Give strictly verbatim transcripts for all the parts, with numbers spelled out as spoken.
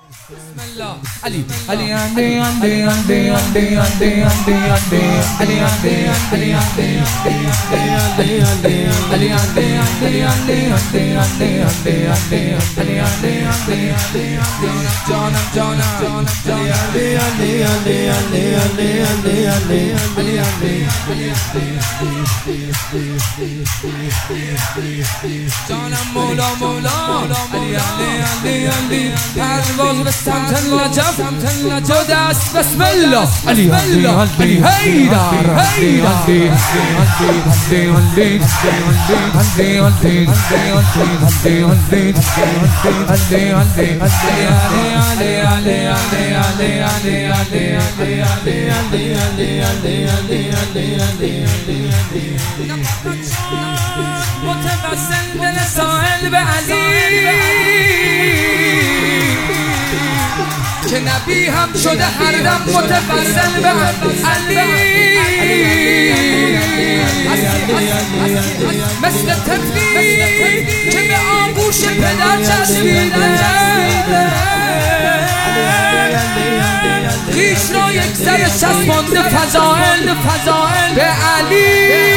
بسم الله علي علي عندي عندي عندي عندي عندي عندي عندي علي عندي علي عندي علي عندي علي عندي عندي عندي عندي عندي عندي عندي علي عندي عندي عندي جانا جانا جانا علي علي علي علي علي علي علي علي علي جانا مولا مولا علي علي علي علي پرواز به سمت نجف تو دست بسم الله علی علی علی حیدر حیدر متوسل دل ساحل به علی که نبی هم شده هر دم متوسل به علی مثل طفلی که به آغوش پدر چسبیده خویش را یک سر چسبانده فضائل به علی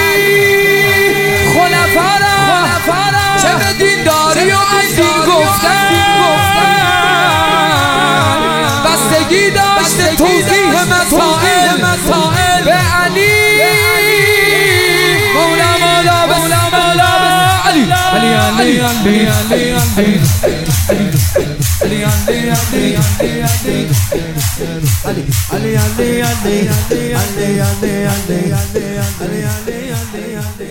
خلفا را چه به دینداری و از دین گفتن بستگی داشته توضیح مسائل به علی مولا مولا مولا مولا علی علی علی علی علی علی علی علی